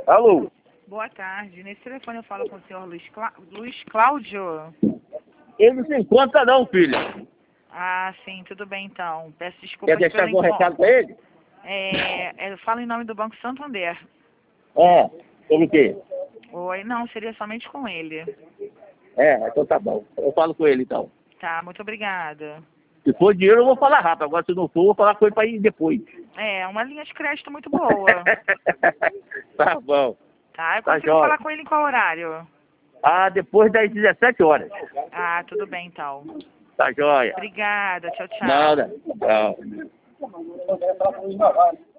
Alô? Boa tarde. Nesse telefone eu falo com o senhor Luiz Cláudio. Ele não se encontra não, filho. Ah, sim, tudo bem então. Peço Quer desculpas deixar pelo algum recado pra ele? Eu falo em nome do Banco Santander. Sobre o quê? Oi, não, seria somente com ele. Então tá bom. Eu falo com ele então. Tá, muito obrigada. Se for dinheiro eu vou falar rápido. Agora se não for, eu vou falar com ele pra ir depois. Uma linha de crédito muito boa. Tá bom. Tá, eu Tá consigo jóia. falar com ele em qual horário? Depois das 17 horas. Ah, tudo bem então. Tá jóia. Obrigada, tchau, tchau. Nada. Tchau.